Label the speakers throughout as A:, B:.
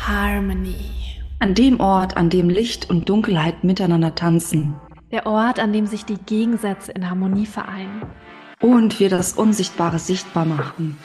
A: Harmony.
B: An dem Ort, an dem Licht und Dunkelheit miteinander tanzen
A: Der Ort, an dem sich die Gegensätze in Harmonie vereinen.
B: und wir das Unsichtbare sichtbar machen.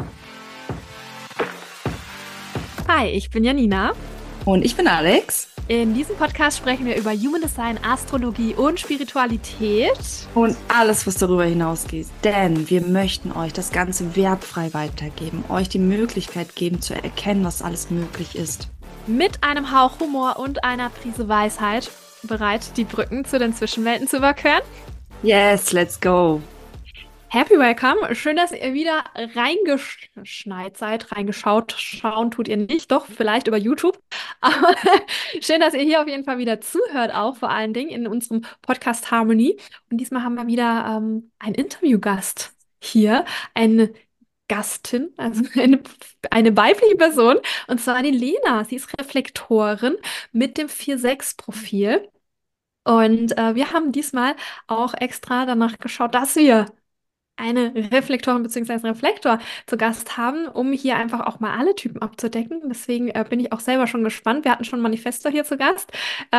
A: Hi, ich bin Janina.
B: Und ich bin Alex.
A: In diesem Podcast sprechen wir über Human Design, Astrologie und Spiritualität.
B: Und alles, was darüber hinausgeht. Denn wir möchten euch das Ganze wertfrei weitergeben, euch die Möglichkeit geben, zu erkennen, was alles möglich ist.
A: Mit einem Hauch Humor und einer Prise Weisheit. Bereit, die Brücken zu den Zwischenwelten zu überqueren?
B: Yes, let's go.
A: Happy Welcome. Schön, dass ihr wieder reingeschneit seid. Reingeschaut. Schauen tut ihr nicht. Doch, vielleicht über YouTube. Aber schön, dass ihr hier auf jeden Fall wieder zuhört, auch vor allen Dingen in unserem Podcast Harmony. Und diesmal haben wir wieder einen Interviewgast hier. Eine Gastin, also eine weibliche Person. Und zwar die Lena. Sie ist Reflektorin mit dem 4-6-Profil. Und wir haben diesmal auch extra danach geschaut, dass wir eine Reflektorin bzw. Reflektor zu Gast haben, um hier einfach auch mal alle Typen abzudecken. Deswegen bin ich auch selber schon gespannt. Wir hatten schon Manifestor hier zu Gast.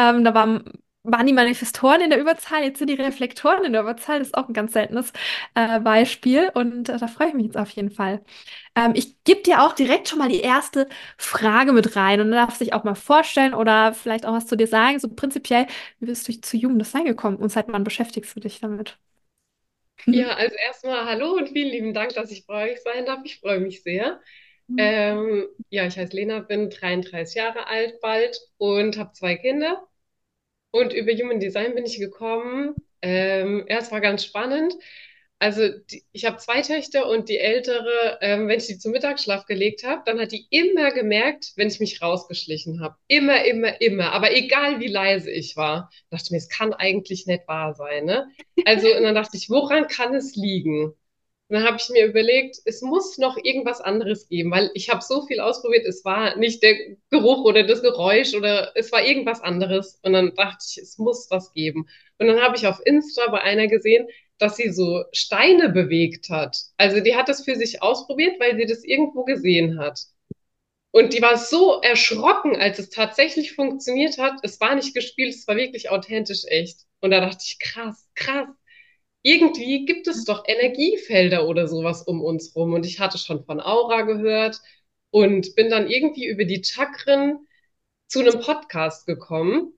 A: Waren die Manifestoren in der Überzahl, jetzt sind die Reflektoren in der Überzahl. Das ist auch ein ganz seltenes Beispiel und da freue ich mich jetzt auf jeden Fall. Ich gebe dir auch direkt schon mal die erste Frage mit rein und du darfst dich auch mal vorstellen oder vielleicht auch was zu dir sagen. So prinzipiell, wie bist du zu Human Design gekommen und seit wann beschäftigst du dich damit?
C: Ja, also erstmal hallo und vielen lieben Dank, dass ich bei euch sein darf. Ich freue mich sehr. Ja, ich heiße Lena, bin 33 Jahre alt bald und habe zwei Kinder. Und über Human Design bin ich gekommen. Ja, es war ganz spannend. Also ich habe zwei Töchter und die ältere, wenn ich die zum Mittagsschlaf gelegt habe, dann hat die immer gemerkt, wenn ich mich rausgeschlichen habe. Immer, immer, immer. Aber egal wie leise ich war, dachte ich mir, es kann eigentlich nicht wahr sein, ne? Also, und dann dachte ich, woran kann es liegen? Und dann habe ich mir überlegt, es muss noch irgendwas anderes geben, weil ich habe so viel ausprobiert, es war nicht der Geruch oder das Geräusch oder es war irgendwas anderes. Und dann dachte ich, es muss was geben. Und dann habe ich auf Insta bei einer gesehen, dass sie so Steine bewegt hat. Also die hat das für sich ausprobiert, weil sie das irgendwo gesehen hat. Und die war so erschrocken, als es tatsächlich funktioniert hat. Es war nicht gespielt, es war wirklich authentisch echt. Und da dachte ich, krass, krass. Irgendwie gibt es doch Energiefelder oder sowas um uns rum. Und ich hatte schon von Aura gehört und bin dann irgendwie über die Chakren zu einem Podcast gekommen,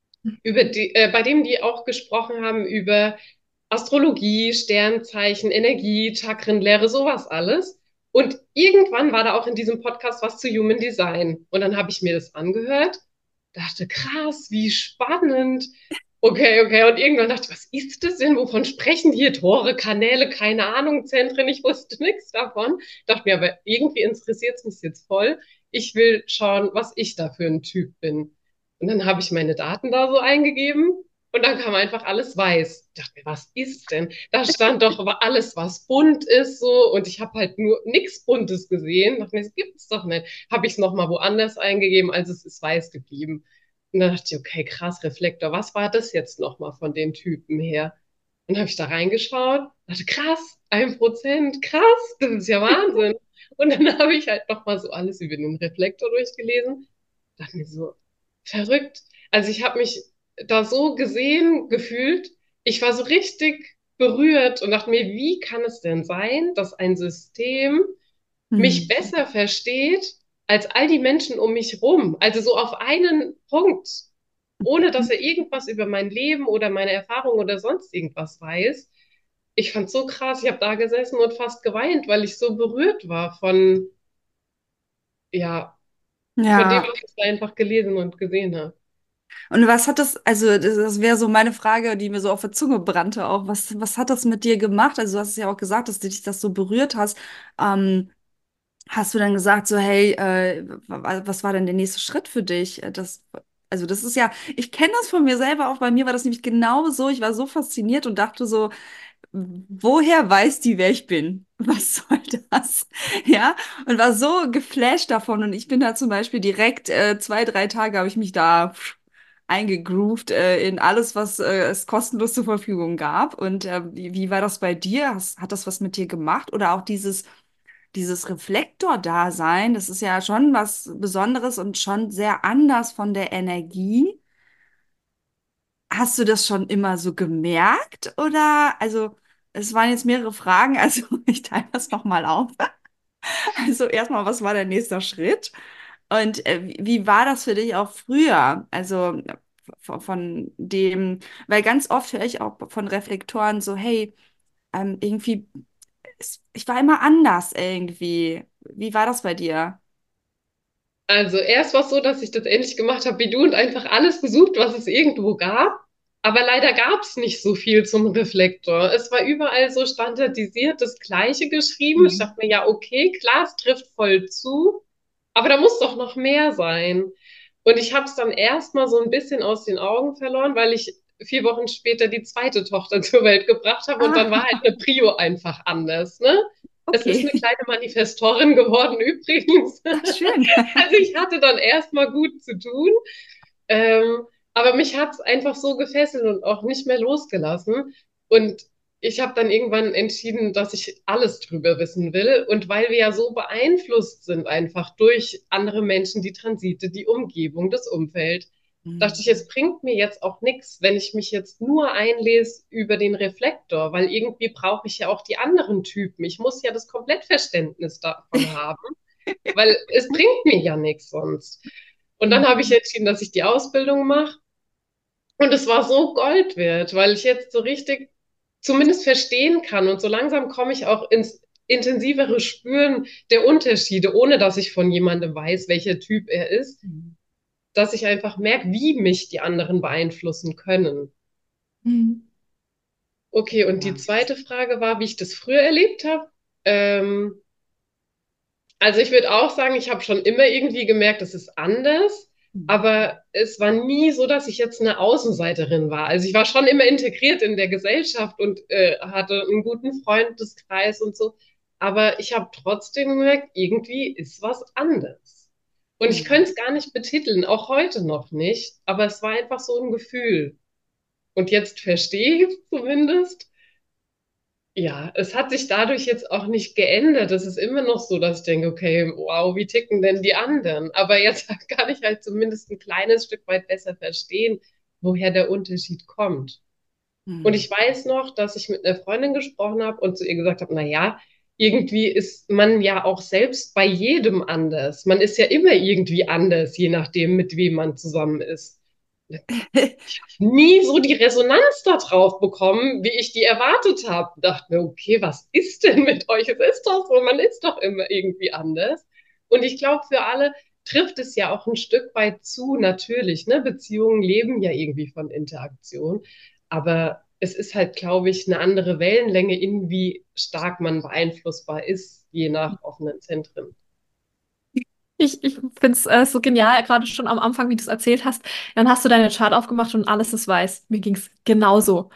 C: bei dem die auch gesprochen haben über Astrologie, Sternzeichen, Energie, Chakrenlehre, sowas alles. Und irgendwann war da auch in diesem Podcast was zu Human Design. Und dann habe ich mir das angehört, dachte, krass, wie spannend. Okay, okay. Und irgendwann dachte ich, was ist das denn? Wovon sprechen die hier? Tore, Kanäle, keine Ahnung, Zentren. Ich wusste nichts davon. Dachte mir, aber irgendwie interessiert es mich jetzt voll. Ich will schauen, was ich da für ein Typ bin. Und dann habe ich meine Daten da so eingegeben und dann kam einfach alles weiß. Ich dachte mir, was ist denn? Da stand doch alles, was bunt ist so und ich habe halt nur nichts Buntes gesehen. Ich dachte mir, das gibt's doch nicht. Habe ich es nochmal woanders eingegeben, also es ist weiß geblieben. Und dann dachte ich, okay, krass, Reflektor, was war das jetzt nochmal von den Typen her? Und dann habe ich da reingeschaut, dachte, krass, 1%, krass, das ist ja Wahnsinn. Und dann habe ich halt nochmal so alles über den Reflektor durchgelesen. Dachte mir so, verrückt. Also ich habe mich da so gesehen gefühlt. Ich war so richtig berührt und dachte mir, wie kann es denn sein, dass ein System mich
B: Hm.
C: besser versteht als all die Menschen um mich rum? Also so auf einen Punkt, ohne dass er irgendwas über mein Leben oder meine Erfahrung oder sonst irgendwas weiß. Ich fand so krass. Ich habe da gesessen und fast geweint, weil ich so berührt war ja, von dem,
B: Ja,
C: was ich da einfach gelesen und gesehen habe.
B: und was hat das, also das wäre so meine Frage, die mir so auf der Zunge brannte auch. Was hat das mit dir gemacht? Also du hast es ja auch gesagt, dass du dich das so berührt hast. Hast du dann gesagt, so, hey, was war denn der nächste Schritt für dich? Also das ist ja, ich kenne das von mir selber auch. Bei mir war das nämlich genau so. Ich war so fasziniert und dachte so, woher weiß die, wer ich bin? Was soll das? Ja, und war so geflasht davon. Und ich bin da zum Beispiel direkt 2, 3 Tage habe ich mich da eingegroovt in alles, was es kostenlos zur Verfügung gab. Und wie war das bei dir? Hat das was mit dir gemacht? Oder auch dieses Reflektordasein, das ist ja schon was Besonderes und schon sehr anders von der Energie. Hast du das schon immer so gemerkt oder, also, es waren jetzt mehrere Fragen, also ich teile das nochmal auf. Also erstmal, was war der nächste Schritt? Und wie war das für dich auch früher? Also von dem, weil ganz oft höre ich auch von Reflektoren so, hey, irgendwie, ich war immer anders irgendwie. Wie war das bei dir?
C: Also erst war es so, dass ich das ähnlich gemacht habe wie du und einfach alles gesucht, was es irgendwo gab. Aber leider gab es nicht so viel zum Reflektor. Es war überall so standardisiert das Gleiche geschrieben. Ich
B: Hm.
C: dachte mir, ja, okay, klar, es trifft voll zu, aber da muss doch noch mehr sein. Und ich habe es dann erstmal so ein bisschen aus den Augen verloren, weil ich 4 Wochen später die zweite Tochter zur Welt gebracht habe und dann war halt
B: Ah,
C: eine Prio einfach anders, ne? Es ist eine
B: okay.
C: kleine Manifestorin geworden übrigens.
B: Ach, schön.
C: Also ich hatte dann erstmal gut zu tun, ähm, aber mich hat es einfach so gefesselt und auch nicht mehr losgelassen. Und ich habe dann irgendwann entschieden, dass ich alles drüber wissen will. Und weil wir ja so beeinflusst sind einfach durch andere Menschen, die Transite, die Umgebung, das Umfeld, dachte ich, es
B: Hm.
C: bringt mir jetzt auch nichts, wenn ich mich jetzt nur einlese über den Reflektor, weil irgendwie brauche ich ja auch die anderen Typen. Ich muss ja das Komplettverständnis davon haben, weil es bringt mir ja nichts sonst. Und dann habe ich
B: Hm.
C: entschieden, dass ich die Ausbildung mache. Und es war so Gold wert, weil ich jetzt so richtig zumindest verstehen kann. Und so langsam komme ich auch ins intensivere Spüren der Unterschiede, ohne dass ich von jemandem weiß, welcher Typ er ist, dass ich einfach merke, wie mich die anderen beeinflussen können.
B: Hm.
C: Okay, und die
B: Ja.
C: zweite Frage war, wie ich das früher erlebt habe. Ähm, Also ich würde auch sagen, ich habe schon immer irgendwie gemerkt, es ist anders,
B: Hm.
C: aber es war nie so, dass ich jetzt eine Außenseiterin war. Also ich war schon immer integriert in der Gesellschaft und hatte einen guten Freundeskreis und so, aber ich habe trotzdem gemerkt, irgendwie ist was anders. Und ich
B: Hm.
C: könnte es gar nicht betiteln, auch heute noch nicht, aber es war einfach so ein Gefühl. Und jetzt verstehe ich es zumindest. Ja, es hat sich dadurch jetzt auch nicht geändert. Es ist immer noch so, dass ich denke, okay, wow, wie ticken denn die anderen? Aber jetzt kann ich halt zumindest ein kleines Stück weit besser verstehen, woher der Unterschied kommt. Und
B: Hm.
C: ich weiß noch, dass ich mit einer Freundin gesprochen habe und zu ihr gesagt habe, na ja, irgendwie ist man ja auch selbst bei jedem anders. Man ist ja immer irgendwie anders, je nachdem, mit wem man zusammen ist. Nie so die Resonanz da drauf bekommen, wie ich die erwartet habe. Dachte mir, okay, was ist denn mit euch? Es ist doch so, man ist doch immer irgendwie anders. Und ich glaube, für alle trifft es ja auch ein Stück weit zu, natürlich. Ne? Beziehungen leben ja irgendwie von Interaktion. Aber es ist halt, glaube ich, eine andere Wellenlänge, in wie stark man beeinflussbar ist, je nach offenen Zentren.
A: Ich finde es so genial, gerade schon am Anfang, wie du es erzählt hast. Dann hast du deine Chart aufgemacht und alles ist weiß. Mir ging es genauso.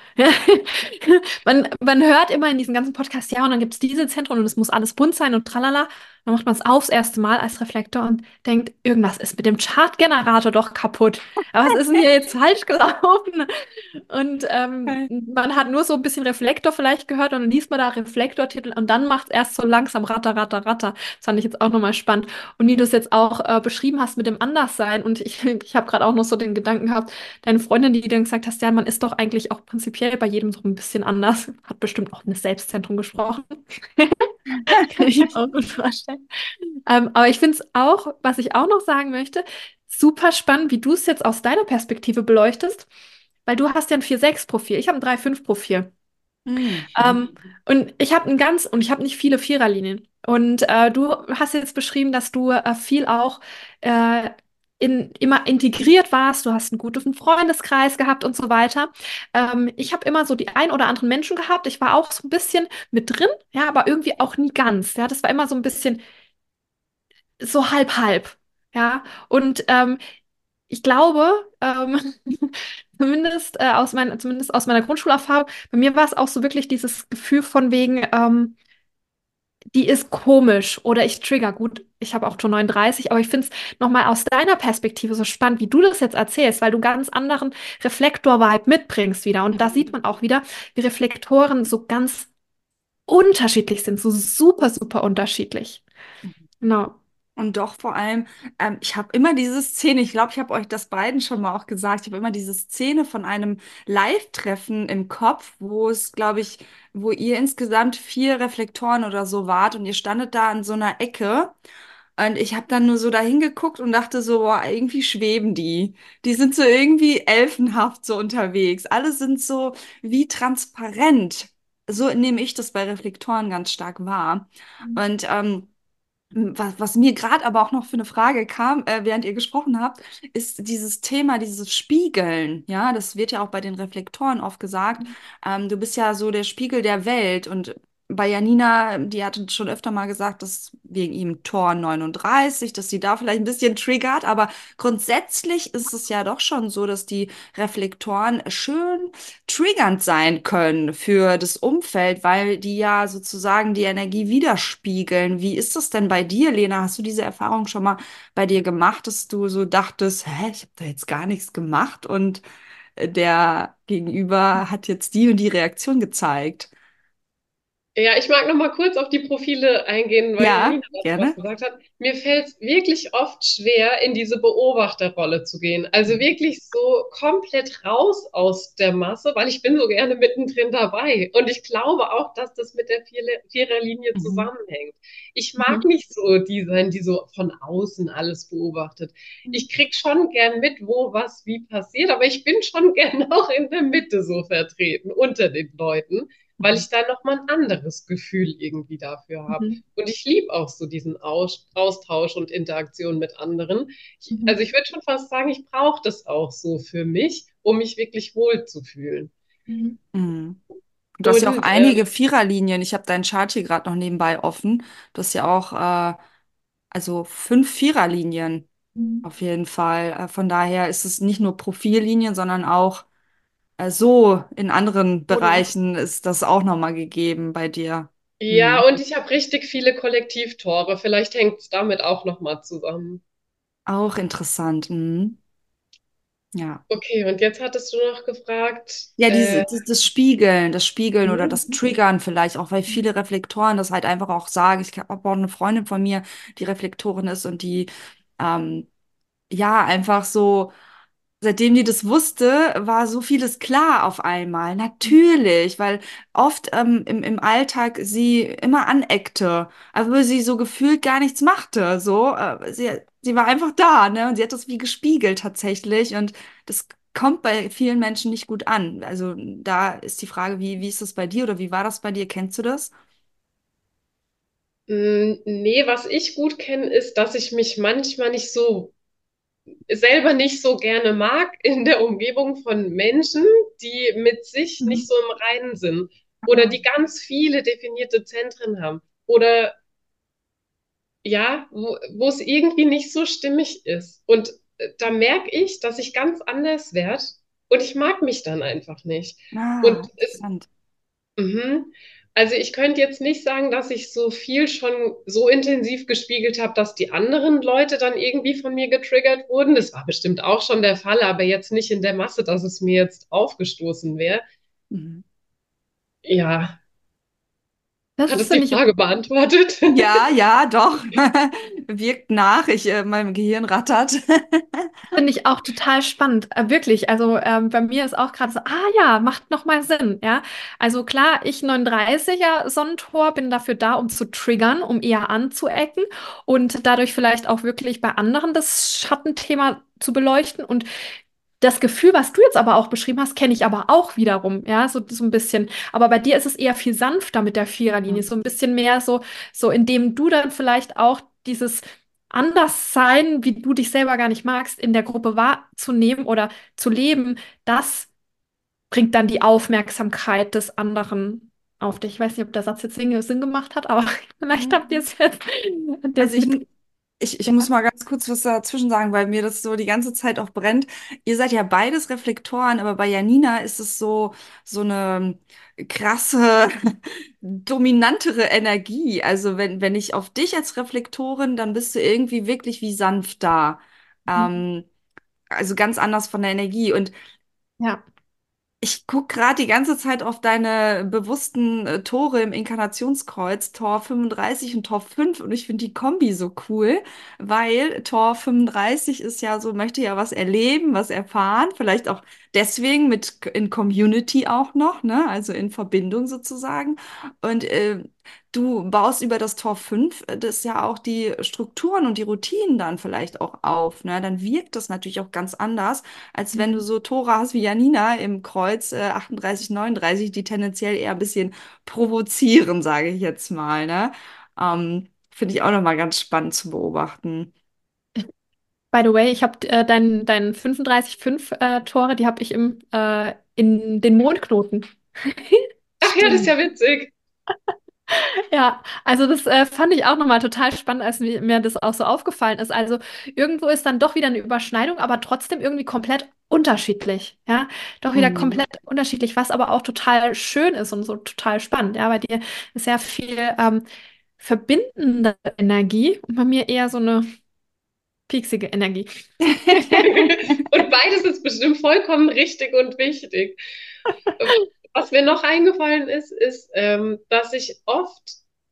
A: Man hört immer in diesen ganzen Podcasts, ja, und dann gibt es diese Zentren und es muss alles bunt sein und tralala. Dann macht man es aufs erste Mal als Reflektor und denkt, irgendwas ist mit dem Chartgenerator doch kaputt. Aber was ist denn hier jetzt falsch gelaufen? Und man hat nur so ein bisschen Reflektor vielleicht gehört und dann liest man da Reflektortitel und dann macht es erst so langsam ratter, ratter, ratter. Das fand ich jetzt auch nochmal spannend. Und wie du es jetzt auch beschrieben hast mit dem Anderssein und ich habe gerade auch noch so den Gedanken gehabt, deine Freundin, die dann gesagt hast, ja, man ist doch eigentlich auch prinzipiell bei jedem so ein bisschen anders, hat bestimmt auch in das Selbstzentrum gesprochen. Kann ich mir auch gut vorstellen. Aber ich finde es auch, was ich auch noch sagen möchte, super spannend, wie du es jetzt aus deiner Perspektive beleuchtest, weil du hast ja ein 4-6-Profil, ich habe ein 3-5-Profil.
B: Hm.
A: Ähm, und ich habe nicht viele Viererlinien. Und du hast jetzt beschrieben, dass du viel auch äh, immer integriert warst. Du hast einen guten Freundeskreis gehabt und so weiter. Ich habe immer so die ein oder anderen Menschen gehabt. Ich war auch so ein bisschen mit drin, ja, aber irgendwie auch nie ganz. Ja, das war immer so ein bisschen so halb halb. Ja, und ich glaube, zumindest aus meiner Grundschulerfahrung, bei mir war es auch so wirklich dieses Gefühl von wegen, die ist komisch oder ich trigger. Gut, ich habe auch schon 39, aber ich finde es nochmal aus deiner Perspektive so spannend, wie du das jetzt erzählst, weil du einen ganz anderen Reflektor-Vibe mitbringst wieder. Und da sieht man auch wieder, wie Reflektoren so ganz unterschiedlich sind, so super, super unterschiedlich. Genau.
B: Und doch vor allem, ich habe immer diese Szene, ich glaube, ich habe euch das beiden schon mal auch gesagt, ich habe immer diese Szene von einem Live-Treffen im Kopf, wo es, glaube ich, wo ihr insgesamt 4 Reflektoren oder so wart und ihr standet da an so einer Ecke. Und ich habe dann nur so dahin geguckt und dachte so, boah, irgendwie schweben die. Die sind so irgendwie elfenhaft so unterwegs. Alle sind so wie transparent. So nehme ich das bei Reflektoren ganz stark wahr. Und was mir gerade aber auch noch für eine Frage kam, während ihr gesprochen habt, ist dieses Thema, dieses Spiegeln. Ja, das wird ja auch bei den Reflektoren oft gesagt. Du bist ja so der Spiegel der Welt. Und bei Janina, die hatte schon öfter mal gesagt, dass wegen ihm Tor 39, dass sie da vielleicht ein bisschen triggert. Aber grundsätzlich ist es ja doch schon so, dass die Reflektoren schön triggernd sein können für das Umfeld, weil die ja sozusagen die Energie widerspiegeln. Wie ist das denn bei dir, Lena? Hast du diese Erfahrung schon mal bei dir gemacht, dass du so dachtest, hä, ich habe da jetzt gar nichts gemacht und der Gegenüber hat jetzt die und die Reaktion gezeigt?
C: Ja, ich mag noch mal kurz auf die Profile eingehen, weil
B: Ja,
C: Janina dazu was
B: gerne.
C: gesagt hat. Mir fällt es wirklich oft schwer, in diese Beobachterrolle zu gehen. Also wirklich so komplett raus aus der Masse, weil ich bin so gerne mittendrin dabei. Und ich glaube auch, dass das mit der Viererlinie
B: Mhm.
C: zusammenhängt. Ich mag
B: Mhm.
C: nicht so die sein, die so von außen alles beobachtet. Ich krieg schon gern mit, wo was wie passiert, aber ich bin schon gern auch in der Mitte so vertreten, unter den Leuten, weil
B: Mhm.
C: ich da noch mal ein anderes Gefühl irgendwie dafür habe.
A: Mhm.
C: Und ich liebe auch so diesen Austausch und Interaktion mit anderen. Also
A: Mhm.
C: ich würde schon fast sagen, ich brauche das auch so für mich, um mich wirklich wohl zu fühlen.
A: Mhm.
B: Mhm. Du hast ja auch
C: Und
B: einige Viererlinien. Ich habe deinen Chart hier gerade noch nebenbei offen. Du hast ja auch also 5 Viererlinien.
A: Mhm.
B: Auf jeden Fall. Von daher ist es nicht nur Profillinien, sondern auch so in anderen
C: und
B: Bereichen ist das auch nochmal gegeben bei dir.
C: ja,
B: Hm.
C: und ich habe richtig viele Kollektivtore. Vielleicht hängt es damit auch noch mal zusammen.
B: Auch interessant. Hm. Ja.
C: Okay, und jetzt hattest du noch gefragt,
B: Ja, das Spiegeln oder das
C: mhm,
B: Triggern vielleicht, auch weil viele Reflektoren das halt einfach auch sagen. Ich habe auch eine Freundin von mir, die Reflektorin ist und die ähm, ja einfach so. Seitdem die das wusste, war so vieles klar auf einmal. Natürlich, weil oft im Alltag sie immer aneckte, aber sie so gefühlt gar nichts machte. So, sie war einfach da, ne? Und sie hat das wie gespiegelt tatsächlich. Und das kommt bei vielen Menschen nicht gut an. Also da ist die Frage, wie ist das bei dir oder wie war das bei dir? Kennst du das?
C: nee, was ich gut kenne, ist, dass ich mich manchmal nicht so selber nicht so gerne mag in der Umgebung von Menschen, die mit sich nicht
A: Mhm.
C: so im Reinen sind oder die ganz viele definierte Zentren haben oder ja, wo es irgendwie nicht so stimmig ist. Und da merke ich, dass ich ganz anders werde und ich mag mich dann einfach nicht.
B: Ah,
C: Und es,
B: interessant.
C: mhm. Also ich könnte jetzt nicht sagen, dass ich so viel schon so intensiv gespiegelt habe, dass die anderen Leute dann irgendwie von mir getriggert wurden. Das war bestimmt auch schon der Fall, aber jetzt nicht in der Masse, dass es mir jetzt aufgestoßen wäre.
B: Mhm.
C: Ja,
A: Das
C: hat
A: ist,
C: es die
A: finde ich,
C: Frage beantwortet?
B: Ja, ja, doch. Wirkt nach. Mein Gehirn rattert.
A: finde ich auch total spannend, wirklich. Also bei mir ist auch gerade so, ja, macht noch mal Sinn, ja. Also klar, ich 39er Sonnentor bin dafür da, um zu triggern, um eher anzuecken und dadurch vielleicht auch wirklich bei anderen das Schattenthema zu beleuchten. Und das Gefühl, was du jetzt aber auch beschrieben hast, kenne ich aber auch wiederum, ja, so ein bisschen. Aber bei dir ist es eher viel sanfter mit der Viererlinie, so ein bisschen mehr so indem du dann vielleicht auch dieses Anderssein, wie du dich selber gar nicht magst, in der Gruppe wahrzunehmen oder zu leben, das bringt dann die Aufmerksamkeit des anderen auf dich. Ich weiß nicht, ob der Satz jetzt Sinn gemacht hat, aber vielleicht habt ihr
B: Mhm.
A: es jetzt,
B: Also
A: das mit.
B: ich muss mal ganz kurz was dazwischen sagen, weil mir das so die ganze Zeit auch brennt. Ihr seid ja beides Reflektoren, aber bei Janina ist es so eine krasse, dominantere Energie. Also wenn ich auf dich als Reflektorin, dann bist du irgendwie wirklich wie sanft da.
A: Mhm.
B: Ähm, also ganz anders von der Energie. Und
A: Ja.
B: Ich gucke gerade die ganze Zeit auf deine bewussten Tore im Inkarnationskreuz, Tor 35 und Tor 5, und ich finde die Kombi so cool, weil Tor 35 ist ja so, möchte ja was erleben, was erfahren, vielleicht auch deswegen mit in Community auch noch, ne? Also in Verbindung sozusagen. Und du baust über das Tor 5 das ja auch die Strukturen und die Routinen dann vielleicht auch auf, ne? Dann wirkt das natürlich auch ganz anders, als wenn du
A: Mhm.
B: so Tore hast wie Janina im Kreuz 38, 39, die tendenziell eher ein bisschen provozieren, sage ich jetzt mal, ne? Finde ich auch nochmal ganz spannend zu beobachten.
A: By the way, ich habe dein 35,5 Tore, die habe ich in den Mondknoten.
C: Ach ja, das ist
B: Stimmt.
C: ja witzig.
A: Ja, also das fand ich auch nochmal total spannend, als mir das auch so aufgefallen ist. Also irgendwo ist dann doch wieder eine Überschneidung, aber trotzdem irgendwie komplett unterschiedlich. Ja, doch wieder
B: Mhm.
A: komplett unterschiedlich, was aber auch total schön ist und so total spannend. Ja, bei dir ist sehr viel verbindende Energie und bei mir eher so eine pieksige Energie.
C: Und beides ist bestimmt vollkommen richtig und wichtig. Was mir noch eingefallen ist, dass ich oft,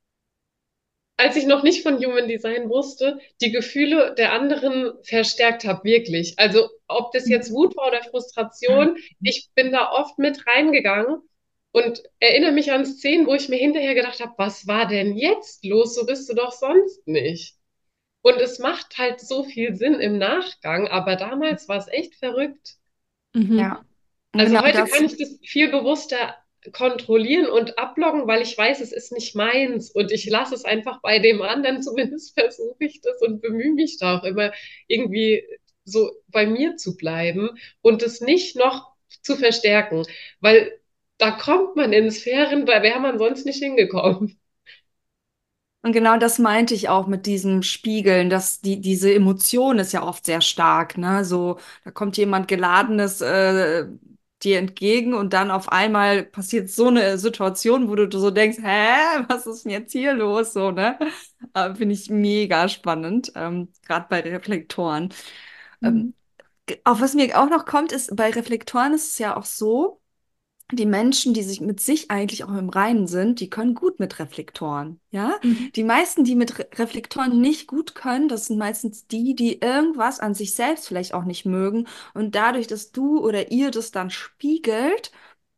C: als ich noch nicht von Human Design wusste, die Gefühle der anderen verstärkt habe, wirklich. Also ob das jetzt Wut war oder Frustration, ich bin da oft mit reingegangen und erinnere mich an Szenen, wo ich mir hinterher gedacht habe, was war denn jetzt los? So bist du doch sonst nicht. Und es macht halt so viel Sinn im Nachgang, aber damals war es echt verrückt.
A: Mhm.
B: Ja, und
C: Also
B: genau
C: heute kann
B: das.
C: ich das viel bewusster kontrollieren und abloggen, weil ich weiß, es ist nicht meins und ich lasse es einfach bei dem anderen. Zumindest versuche ich das und bemühe mich da auch immer irgendwie so bei mir zu bleiben und es nicht noch zu verstärken, weil da kommt man in Sphären, da wäre man sonst nicht hingekommen.
B: Und genau das meinte ich auch mit diesem Spiegeln, dass diese Emotion ist ja oft sehr stark, ne? So, da kommt jemand Geladenes dir entgegen und dann auf einmal passiert so eine Situation, wo du so denkst, hä, was ist denn jetzt hier los? So, ne? Finde ich mega spannend, gerade bei Reflektoren. Ähm,
A: Mhm.
B: auf was mir auch noch kommt, ist, bei Reflektoren ist es ja auch so, die Menschen, die sich mit sich eigentlich auch im Reinen sind, die können gut mit Reflektoren, ja?
A: Mhm.
B: Die meisten, die mit Reflektoren nicht gut können, das sind meistens die, die irgendwas an sich selbst vielleicht auch nicht mögen. Und dadurch, dass du oder ihr das dann spiegelt,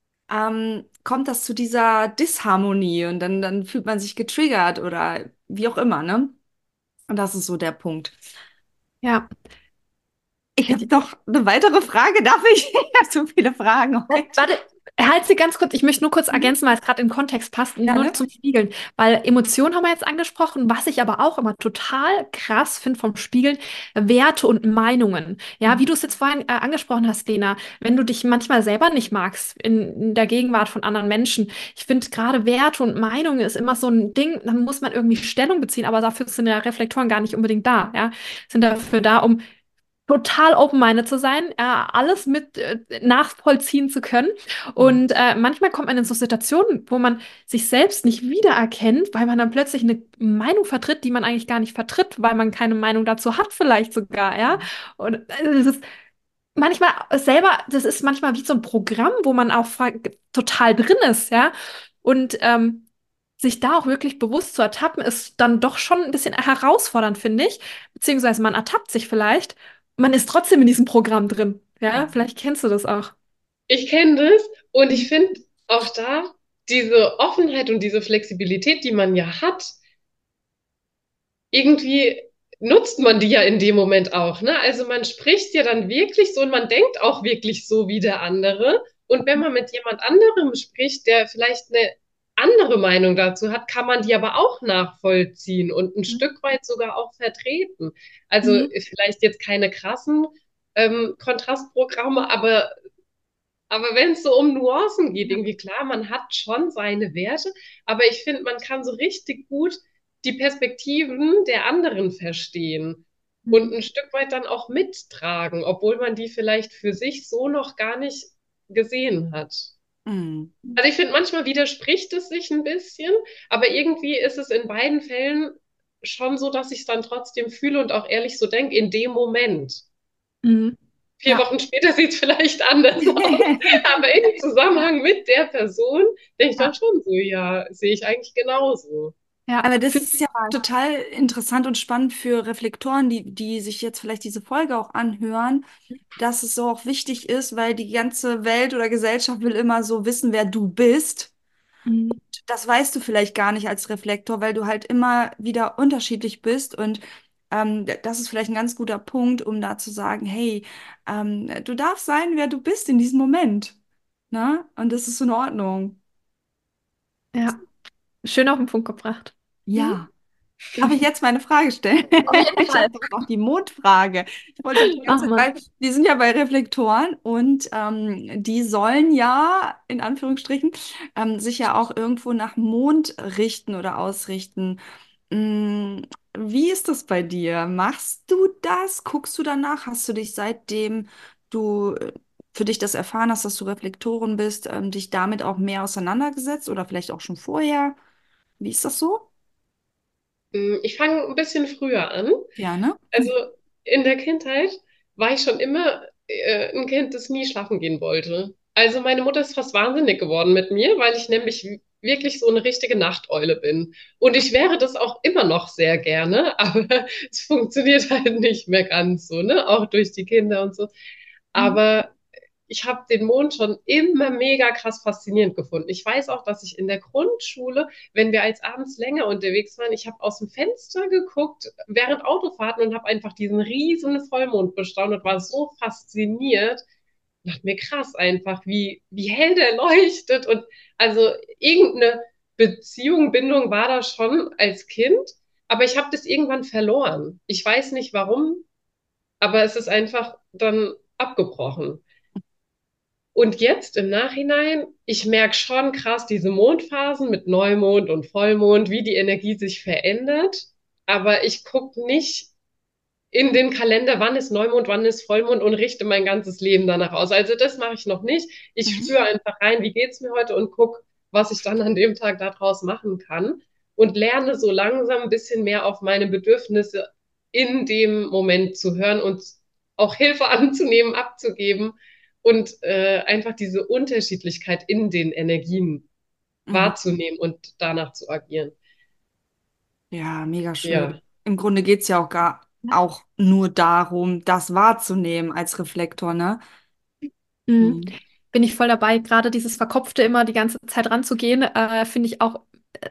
B: kommt das zu dieser Disharmonie und dann fühlt man sich getriggert oder wie auch immer, ne? Und das ist so der Punkt.
A: Ja.
B: Ich habe noch eine weitere Frage, darf ich? Ich habe so viele Fragen heute.
A: Warte, halt sie ganz kurz. Ich möchte nur kurz
B: Mhm.
A: ergänzen, weil es gerade im Kontext passt,
B: Ja,
A: nur
B: ne?
A: zum Spiegeln. Weil Emotionen haben wir jetzt angesprochen, was ich aber auch immer total krass finde vom Spiegeln, Werte und Meinungen. Ja, wie du es jetzt vorhin angesprochen hast, Lena, wenn du dich manchmal selber nicht magst in der Gegenwart von anderen Menschen. Ich finde gerade Werte und Meinungen ist immer so ein Ding, dann muss man irgendwie Stellung beziehen, aber dafür sind ja Reflektoren gar nicht unbedingt da. Ja, sind dafür da, um total open-minded zu sein, alles mit nachvollziehen zu können. Und manchmal kommt man in so Situationen, wo man sich selbst nicht wiedererkennt, weil man dann plötzlich eine Meinung vertritt, die man eigentlich gar nicht vertritt, weil man keine Meinung dazu hat, vielleicht sogar, ja. Und das ist manchmal selber, das ist manchmal wie so ein Programm, wo man auch total drin ist, ja. Und sich da auch wirklich bewusst zu ertappen, ist dann doch schon ein bisschen herausfordernd, finde ich. Beziehungsweise man ertappt sich vielleicht, man ist trotzdem in diesem Programm drin. Ja,
B: Ja.
A: vielleicht kennst du das auch.
C: Ich kenne das und ich
A: Mhm.
C: finde auch da diese Offenheit und diese Flexibilität, die man ja hat, irgendwie nutzt man die ja in dem Moment auch, ne? Also man spricht ja dann wirklich so und man denkt auch wirklich so wie der andere. Und wenn man mit jemand anderem spricht, der vielleicht eine andere Meinung dazu hat, kann man die aber auch nachvollziehen und ein Stück weit sogar auch vertreten. Also
A: Mhm.
C: vielleicht jetzt keine krassen Kontrastprogramme, aber wenn es so um Nuancen geht,
A: Ja.
C: irgendwie klar, man hat schon seine Werte, aber ich finde, man kann so richtig gut die Perspektiven der anderen verstehen und
A: Mhm.
C: ein Stück weit dann auch mittragen, obwohl man die vielleicht für sich so noch gar nicht gesehen hat.
B: Mhm.
C: Also ich finde, manchmal widerspricht es sich ein bisschen, aber irgendwie ist es in beiden Fällen schon so, dass ich es dann trotzdem fühle und auch ehrlich so denke, in dem Moment.
A: Mhm.
C: Vier
B: Ja.
C: Wochen später sieht es vielleicht anders aus. Aber im Zusammenhang mit der Person denke ich dann
B: Ja.
C: schon so, ja, sehe ich eigentlich genauso.
A: Ja,
B: Aber das
A: finde
B: ist
A: ich
B: ja
A: total.
B: total interessant und spannend für Reflektoren, die sich jetzt vielleicht diese Folge auch anhören, dass es so auch wichtig ist, weil die ganze Welt oder Gesellschaft will immer so wissen, wer du bist.
A: Mhm.
B: Das weißt du vielleicht gar nicht als Reflektor, weil du halt immer wieder unterschiedlich bist. Und das ist vielleicht ein ganz guter Punkt, um da zu sagen, hey, du darfst sein, wer du bist in diesem Moment. Ne? Und das ist in Ordnung.
A: Ja, schön auf den Punkt gebracht. Mhm.
B: Ja. Darf ich jetzt meine Frage stellen?
A: Auf jeden
B: Ich habe
A: Fall.
B: noch die Mondfrage. Ich wollte die
A: Mach
B: ganze Zeit,
A: mal.
B: weil die sind ja bei Reflektoren und die sollen ja, in Anführungsstrichen, sich ja auch irgendwo nach Mond richten oder ausrichten. Mm, Wie ist das bei dir? Machst du das? Guckst du danach? Hast du dich seitdem du für dich das erfahren hast, dass du Reflektoren bist, dich damit auch mehr auseinandergesetzt oder vielleicht auch schon vorher? Wie ist das so?
C: Ich fange ein bisschen früher an.
B: Ja, ne?
C: Also in der Kindheit war ich schon immer ein Kind, das nie schlafen gehen wollte. Also meine Mutter ist fast wahnsinnig geworden mit mir, weil ich nämlich wirklich so eine richtige Nachteule bin. Und ich wäre das auch immer noch sehr gerne, aber es funktioniert halt nicht mehr ganz so, ne? Auch durch die Kinder und so.
B: Mhm.
C: Aber ich habe den Mond schon immer mega krass faszinierend gefunden. Ich weiß auch, dass ich in der Grundschule, wenn wir als abends länger unterwegs waren, ich habe aus dem Fenster geguckt während Autofahrten und habe einfach diesen riesen Vollmond bestaunt und war so fasziniert. Ich dachte mir krass einfach, wie hell der leuchtet. Und also irgendeine Beziehung, Bindung war da schon als Kind, aber ich habe das irgendwann verloren. Ich weiß nicht warum, aber es ist einfach dann abgebrochen. Und jetzt im Nachhinein, ich merke schon krass diese Mondphasen mit Neumond und Vollmond, wie die Energie sich verändert. Aber ich gucke nicht in den Kalender, wann ist Neumond, wann ist Vollmond und richte mein ganzes Leben danach aus. Also das mache ich noch nicht. Ich
B: Mhm.
C: spüre einfach rein, wie geht's mir heute und gucke, was ich dann an dem Tag daraus machen kann und lerne so langsam ein bisschen mehr auf meine Bedürfnisse in dem Moment zu hören und auch Hilfe anzunehmen, abzugeben und einfach diese Unterschiedlichkeit in den Energien
B: Mhm.
C: wahrzunehmen und danach zu agieren.
B: Ja, mega
C: Ja.
B: schön. Im Grunde geht es ja auch nur darum, das wahrzunehmen als Reflektor, ne?
A: Mhm.
B: Mhm.
A: Bin ich voll dabei. Gerade dieses Verkopfte immer die ganze Zeit ranzugehen, finde ich auch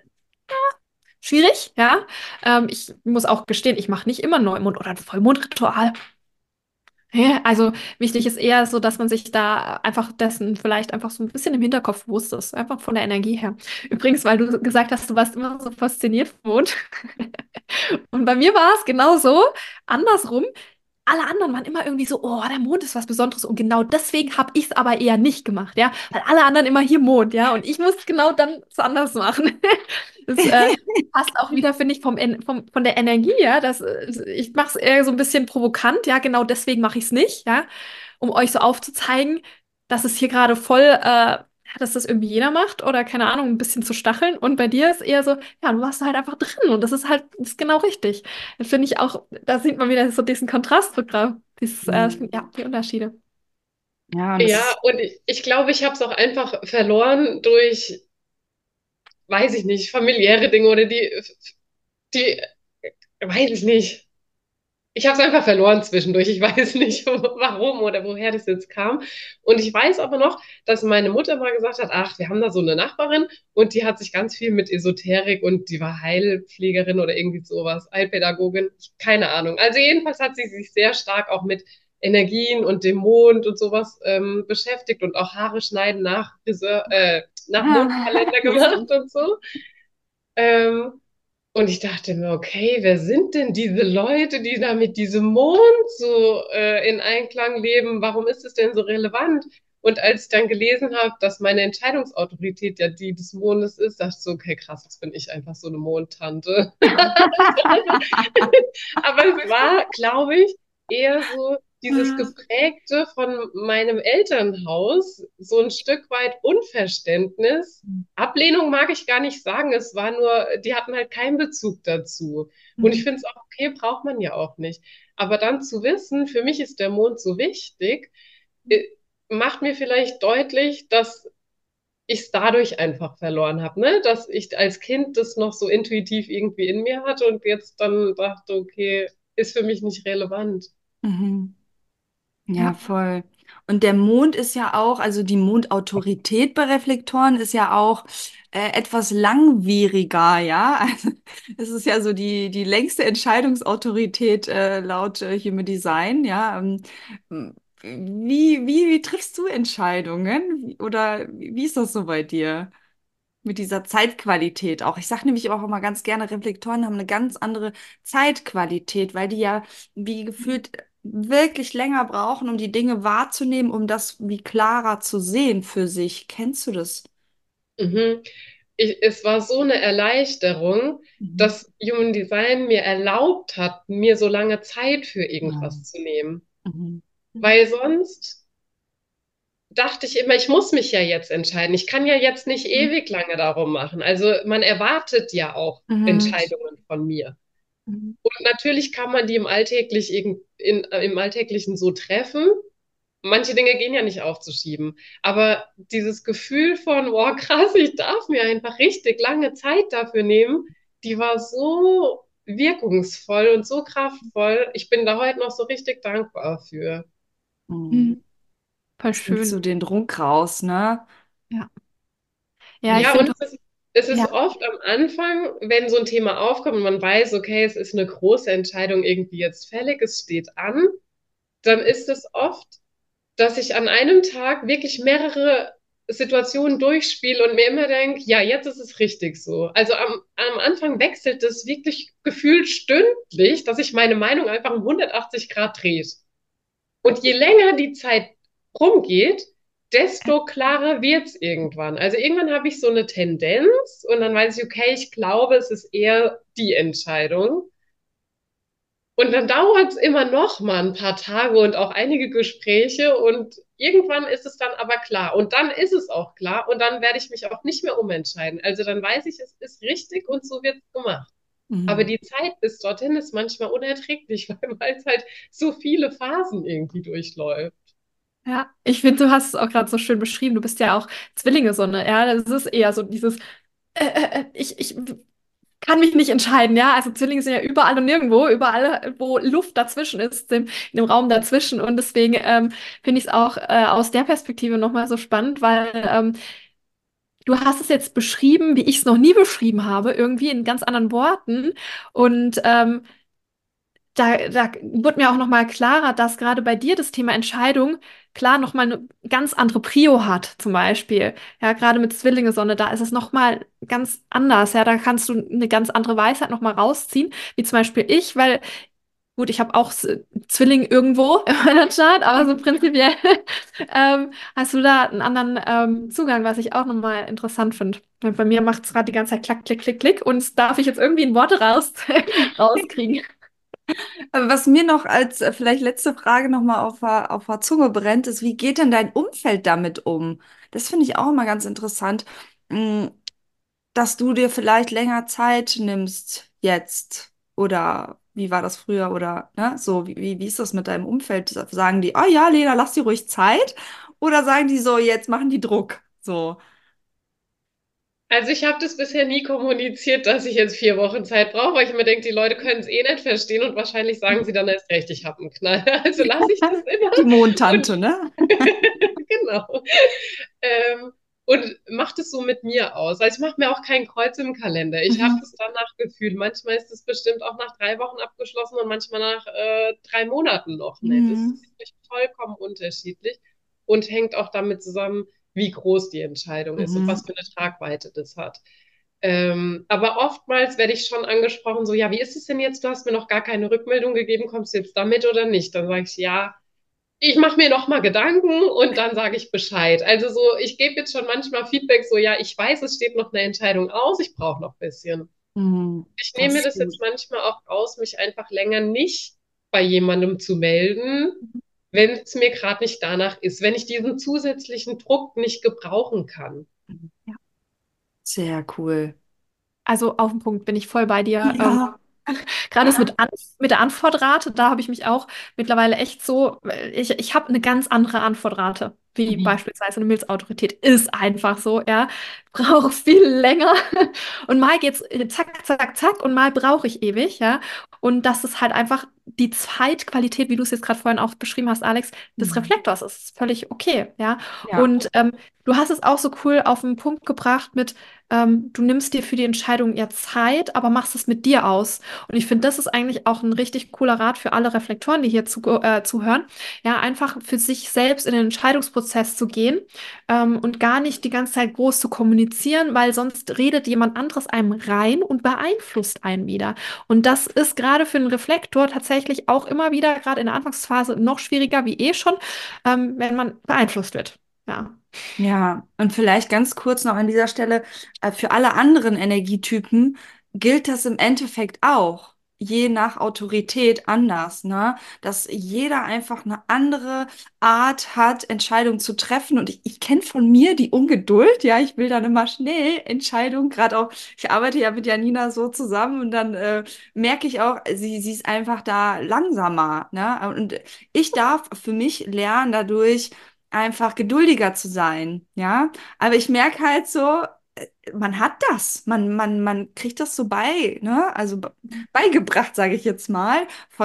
A: schwierig, ja. Ich muss auch gestehen, ich mache nicht immer Neumond oder ein Vollmondritual. Ja, also wichtig ist eher so, dass man sich da einfach dessen vielleicht einfach so ein bisschen im Hinterkopf bewusst ist, einfach von der Energie her. Übrigens, weil du gesagt hast, du warst immer so fasziniert vom Mond. Und bei mir war es genauso, andersrum. Alle anderen waren immer irgendwie so, oh, der Mond ist was Besonderes. Und genau deswegen habe ich es aber eher nicht gemacht, ja. Weil alle anderen immer hier Mond, ja. Und ich muss genau dann es anders machen. Das passt auch wieder, finde ich, von der Energie, ja. Ich mache es eher so ein bisschen provokant, ja. Genau deswegen mache ich es nicht, ja. Um euch so aufzuzeigen, dass es hier gerade voll, dass das irgendwie jeder macht oder keine Ahnung, ein bisschen zu stacheln. Und bei dir ist eher so, ja, du warst halt einfach drin und das ist halt, das ist genau richtig. Das finde ich auch, da sieht man wieder so diesen Kontrastprogramm,
B: Mhm.
A: ja, die Unterschiede.
B: Ja, und das
C: Ja,
B: ist,
C: und ich glaube, ich habe es auch einfach verloren durch, weiß ich nicht, familiäre Dinge oder die, weiß ich nicht. Ich habe es einfach verloren zwischendurch. Ich weiß nicht, warum oder woher das jetzt kam. Und ich weiß aber noch, dass meine Mutter mal gesagt hat, ach, wir haben da so eine Nachbarin und die hat sich ganz viel mit Esoterik und die war Heilpflegerin oder irgendwie sowas, Heilpädagogin, keine Ahnung. Also jedenfalls hat sie sich sehr stark auch mit Energien und dem Mond und sowas beschäftigt und auch Haare schneiden nach Mondkalender gemacht
B: lustig.
C: und so. Ähm, und ich dachte mir, okay, wer sind denn diese Leute, die da mit diesem Mond so in Einklang leben? Warum ist es denn so relevant? Und als ich dann gelesen habe, dass meine Entscheidungsautorität ja die des Mondes ist, dachte ich so, okay, krass, jetzt bin ich einfach so eine Mondtante. Aber es war, glaube ich, eher so dieses geprägte von meinem Elternhaus, so ein Stück weit Unverständnis. Ablehnung mag ich gar nicht sagen, es war nur, die hatten halt keinen Bezug dazu. Und ich
B: Mhm.
C: finde es auch okay, braucht man ja auch nicht. Aber dann zu wissen, für mich ist der Mond so wichtig, äh, macht mir vielleicht deutlich, dass ich es dadurch einfach verloren habe, ne? Dass ich als Kind das noch so intuitiv irgendwie in mir hatte und jetzt dann dachte, okay, ist für mich nicht relevant.
B: Mhm. Ja,
A: Ja.
B: voll. Und der Mond ist ja auch, also die Mondautorität bei Reflektoren ist ja auch etwas langwieriger, ja. Also es ist ja so die längste Entscheidungsautorität laut Human Design, ja. Wie triffst du Entscheidungen? Oder wie ist das so bei dir? Mit dieser Zeitqualität auch. Ich sage nämlich auch immer ganz gerne, Reflektoren haben eine ganz andere Zeitqualität, weil die ja wie gefühlt wirklich länger brauchen, um die Dinge wahrzunehmen, um das wie klarer zu sehen für sich. Kennst du das?
C: Mhm. Es war so eine Erleichterung,
B: Mhm.
C: dass Human Design mir erlaubt hat, mir so lange Zeit für irgendwas
B: Mhm.
C: zu nehmen.
B: Mhm.
C: Weil sonst dachte ich immer, ich muss mich ja jetzt entscheiden. Ich kann ja jetzt nicht ewig lange darum machen. Also man erwartet ja auch
B: Mhm.
C: Entscheidungen von mir.
B: Mhm.
C: Und natürlich kann man die im Alltäglichen so treffen. Manche Dinge gehen ja nicht aufzuschieben. Aber dieses Gefühl von, wow, krass, ich darf mir einfach richtig lange Zeit dafür nehmen, die war so wirkungsvoll und so kraftvoll. Ich bin da heute noch so richtig dankbar für.
B: Mhm.
A: Mhm. Voll
B: Das nimmt so
A: schön.
B: den Druck raus, ne?
A: Ja. Ja, ich
C: Ja, und
A: finde,
C: es ist
A: ja.
C: oft am Anfang, wenn so ein Thema aufkommt und man weiß, okay, es ist eine große Entscheidung irgendwie jetzt fällig, es steht an, dann ist es oft, dass ich an einem Tag wirklich mehrere Situationen durchspiele und mir immer denke, ja, jetzt ist es richtig so. Also am Anfang wechselt es wirklich gefühlt stündlich, dass sich meine Meinung einfach um 180 Grad dreht. Und je länger die Zeit rumgeht, desto klarer wird's irgendwann. Also irgendwann habe ich so eine Tendenz und dann weiß ich, okay, ich glaube, es ist eher die Entscheidung. Und dann dauert es immer noch mal ein paar Tage und auch einige Gespräche und irgendwann ist es dann aber klar. Und dann ist es auch klar und dann werde ich mich auch nicht mehr umentscheiden. Also dann weiß ich, es ist richtig und so wird es gemacht. Aber
B: Mhm.
C: die Zeit bis dorthin ist manchmal unerträglich, weil es halt so viele Phasen irgendwie durchläuft.
A: Ja, ich finde, du hast es auch gerade so schön beschrieben. Du bist ja auch Zwillinge-Sonne. Ja, das ist eher so dieses, ich kann mich nicht entscheiden. Ja, also Zwillinge sind ja überall und nirgendwo, überall, wo Luft dazwischen ist, in dem Raum dazwischen. Und deswegen finde ich es auch aus der Perspektive nochmal so spannend, weil du hast es jetzt beschrieben, wie ich es noch nie beschrieben habe, irgendwie in ganz anderen Worten. Und da wird mir auch noch mal klarer, dass gerade bei dir das Thema Entscheidung klar noch mal eine ganz andere Prio hat, zum Beispiel. Ja, gerade mit Zwillinge-Sonne, da ist es noch mal ganz anders. Ja, da kannst du eine ganz andere Weisheit noch mal rausziehen, wie zum Beispiel ich, weil gut, ich habe auch Zwilling irgendwo in meiner Chart, aber so prinzipiell hast du da einen anderen Zugang, was ich auch noch mal interessant finde. Bei mir macht es gerade die ganze Zeit klack, klick, klick, klick und das darf ich jetzt irgendwie in Worte rauskriegen.
B: Aber was mir noch als vielleicht letzte Frage nochmal auf der Zunge brennt, ist, wie geht denn dein Umfeld damit um? Das finde ich auch immer ganz interessant, mh, dass du dir vielleicht länger Zeit nimmst jetzt. Oder wie war das früher? Oder ne? So, wie ist das mit deinem Umfeld? Sagen die, oh ja, Lena, lass dir ruhig Zeit? Oder sagen die so, jetzt machen die Druck? So.
C: Also ich habe das bisher nie kommuniziert, dass ich jetzt 4 Wochen Zeit brauche, weil ich mir denke, die Leute können es eh nicht verstehen und wahrscheinlich sagen sie dann erst recht, ich habe einen Knall. Also lasse ich das immer
B: Die Mondtante,
C: und
B: ne?
C: genau. Ähm, und mache das so mit mir aus. Also ich mache mir auch kein Kreuz im Kalender. Ich habe
B: Mhm.
C: das dann nach Gefühl. Manchmal ist es bestimmt auch nach 3 Wochen abgeschlossen und manchmal nach 3 Monaten noch nicht. Das
B: Mhm.
C: ist wirklich vollkommen unterschiedlich und hängt auch damit zusammen, wie groß die Entscheidung ist und
B: Mhm.
C: was für eine Tragweite das hat. Aber oftmals werde ich schon angesprochen, so, ja, wie ist es denn jetzt? Du hast mir noch gar keine Rückmeldung gegeben, kommst du jetzt damit oder nicht? Dann sage ich, ja, ich mache mir noch mal Gedanken und dann sage ich Bescheid. Also so, ich gebe jetzt schon manchmal Feedback, so, ja, ich weiß, es steht noch eine Entscheidung aus, ich brauche noch ein bisschen.
B: Mhm.
C: Ich nehme
B: Das
C: mir
B: ist
C: das
B: gut.
C: jetzt manchmal auch raus, mich einfach länger nicht bei jemandem zu melden, wenn es mir gerade nicht danach ist, wenn ich diesen zusätzlichen Druck nicht gebrauchen kann.
A: Ja.
B: Sehr cool.
A: Also auf den Punkt bin ich voll bei dir.
B: Ja.
A: Gerade das
B: Ja.
A: mit der Antwortrate, da habe ich mich auch mittlerweile echt so, ich habe eine ganz andere Antwortrate, wie
B: Mhm.
A: beispielsweise eine Milzautorität. Ist einfach so, ja. Brauche viel länger. Und mal geht's zack, zack, zack und mal brauche ich ewig, ja. Und das ist halt einfach die Zeitqualität, wie du es jetzt gerade vorhin auch beschrieben hast, Alex, des
B: Mhm.
A: Reflektors ist völlig okay, ja.
B: Ja.
A: Und du hast es auch so cool auf den Punkt gebracht mit, du nimmst dir für die Entscheidung ja Zeit, aber machst es mit dir aus. Und ich finde, das ist eigentlich auch ein richtig cooler Rat für alle Reflektoren, die hier zuhören. Ja, einfach für sich selbst in den Entscheidungsprozess zu gehen, und gar nicht die ganze Zeit groß zu kommunizieren, weil sonst redet jemand anderes einem rein und beeinflusst einen wieder. Und das ist gerade für einen Reflektor tatsächlich auch immer wieder, gerade in der Anfangsphase, noch schwieriger wie eh schon, wenn man beeinflusst wird. Ja.
B: Ja, und vielleicht ganz kurz noch an dieser Stelle, für alle anderen Energietypen gilt das im Endeffekt auch, je nach Autorität anders, ne? Dass jeder einfach eine andere Art hat, Entscheidungen zu treffen. Und ich kenne von mir die Ungeduld, ja, ich will dann immer schnell Entscheidungen, gerade auch, ich arbeite ja mit Janina so zusammen und dann merke ich auch, sie ist einfach da langsamer, ne? Und ich darf für mich lernen, dadurch einfach geduldiger zu sein, ja. Aber ich merke halt so, man hat das, man kriegt das so ne? Also beigebracht, sage ich jetzt mal,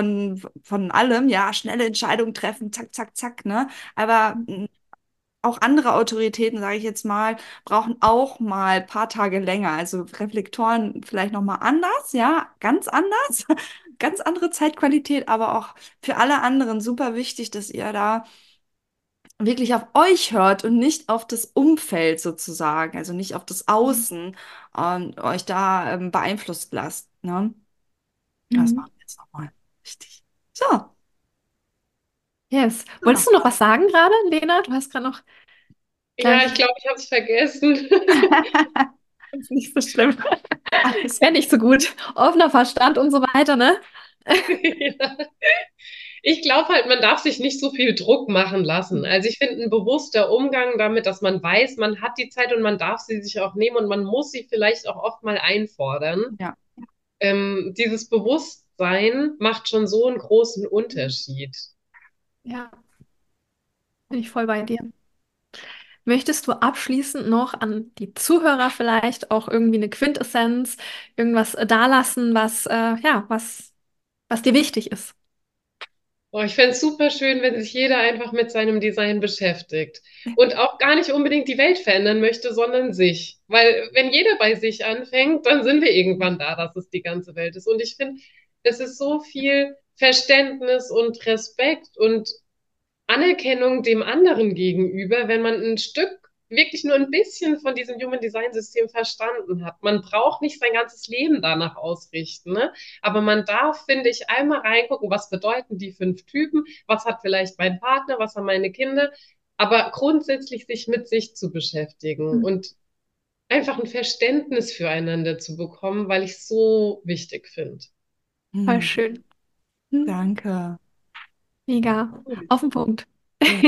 B: von allem, ja, schnelle Entscheidungen treffen, zack, zack, zack, ne? Aber auch andere Autoritäten, sage ich jetzt mal, brauchen auch mal ein paar Tage länger. Also Reflektoren vielleicht noch mal anders, ja, ganz anders, ganz andere Zeitqualität, aber auch für alle anderen super wichtig, dass ihr da wirklich auf euch hört und nicht auf das Umfeld sozusagen, also nicht auf das Außen und euch da beeinflusst lasst. Ne? Das
A: Mhm.
B: machen wir jetzt nochmal. Richtig. So.
A: Yes.
B: So
A: Wolltest
B: noch
A: du noch
B: was.
A: was sagen gerade, Lena? Du hast gerade noch
C: Ja,
A: gleich.
C: ich glaube, ich habe es vergessen.
A: Ist nicht so schlimm.
B: Alles
A: Wäre
B: gut.
A: nicht so gut. Offener Verstand und so weiter, ne?
C: Ja. Ich glaube halt, man darf sich nicht so viel Druck machen lassen. Also ich finde, ein bewusster Umgang damit, dass man weiß, man hat die Zeit und man darf sie sich auch nehmen und man muss sie vielleicht auch oft mal einfordern.
B: Ja.
C: Dieses Bewusstsein macht schon so einen großen Unterschied.
A: Ja, bin ich voll bei dir. Möchtest du abschließend noch an die Zuhörer vielleicht auch irgendwie eine Quintessenz, irgendwas dalassen, was dir wichtig ist?
C: Oh, ich fände es super schön, wenn sich jeder einfach mit seinem Design beschäftigt und auch gar nicht unbedingt die Welt verändern möchte, sondern sich. Weil wenn jeder bei sich anfängt, dann sind wir irgendwann da, dass es die ganze Welt ist. Und ich finde, es ist so viel Verständnis und Respekt und Anerkennung dem anderen gegenüber, wenn man ein Stück, wirklich nur ein bisschen von diesem Human Design System verstanden hat. Man braucht nicht sein ganzes Leben danach ausrichten, ne? Aber man darf, finde ich, einmal reingucken, was bedeuten die 5 Typen, was hat vielleicht mein Partner, was haben meine Kinder, aber grundsätzlich sich mit sich zu beschäftigen
A: Hm.
C: und einfach ein Verständnis füreinander zu bekommen, weil ich es so wichtig finde.
A: Voll
B: Hm,
A: schön. Hm.
B: danke.
A: Mega.
C: Cool.
A: Auf den Punkt.
B: Ja.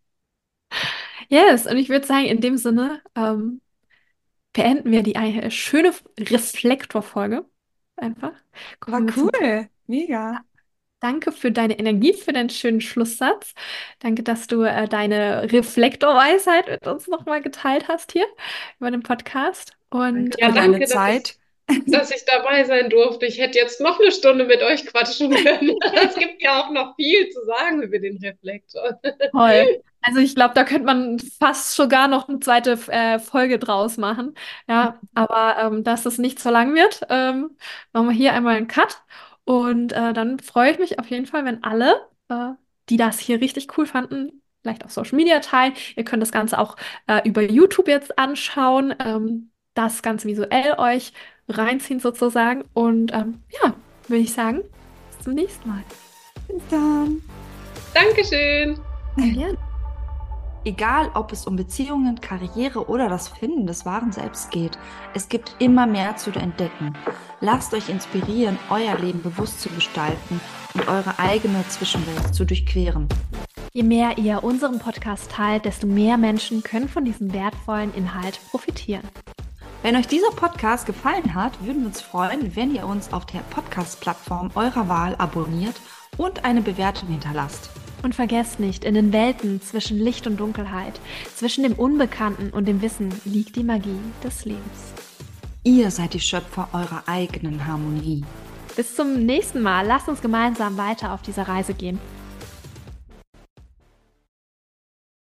A: Yes, und ich würde sagen, in dem Sinne, beenden wir die eine schöne Reflektorfolge. Einfach.
B: War
A: Kommen wir zum
B: cool. Mega.
A: Danke für deine Energie, für deinen schönen Schlusssatz. Danke, dass du deine Reflektorweisheit mit uns nochmal geteilt hast hier über den Podcast.
B: Danke
A: Und
C: Ja,
B: für deine
C: danke,
B: Zeit.
C: dass ich dabei sein durfte. Ich hätte jetzt noch eine Stunde mit euch quatschen können. Es gibt ja auch noch viel zu sagen über den Reflektor.
A: toll. Also ich glaube, da könnte man fast sogar noch eine zweite Folge draus machen. Ja, aber dass es nicht so lang wird, machen wir hier einmal einen Cut. Und dann freue ich mich auf jeden Fall, wenn alle, die das hier richtig cool fanden, vielleicht auf Social Media teilen. Ihr könnt das Ganze auch über YouTube jetzt anschauen, das Ganze visuell euch reinziehen sozusagen. Und ja, würde ich sagen, bis zum nächsten Mal.
B: Bis dann.
C: Dankeschön.
A: Sehr gerne.
B: Egal, ob es um Beziehungen, Karriere oder das Finden des wahren Selbst geht, es gibt immer mehr zu entdecken. Lasst euch inspirieren, euer Leben bewusst zu gestalten und eure eigene Zwischenwelt zu durchqueren.
A: Je mehr ihr unseren Podcast teilt, desto mehr Menschen können von diesem wertvollen Inhalt profitieren.
B: Wenn euch dieser Podcast gefallen hat, würden wir uns freuen, wenn ihr uns auf der Podcast-Plattform eurer Wahl abonniert und eine Bewertung hinterlasst.
A: Und vergesst nicht, in den Welten zwischen Licht und Dunkelheit, zwischen dem Unbekannten und dem Wissen liegt die Magie des Lebens.
B: Ihr seid die Schöpfer eurer eigenen Harmonie.
A: Bis zum nächsten Mal. Lasst uns gemeinsam weiter auf dieser Reise gehen.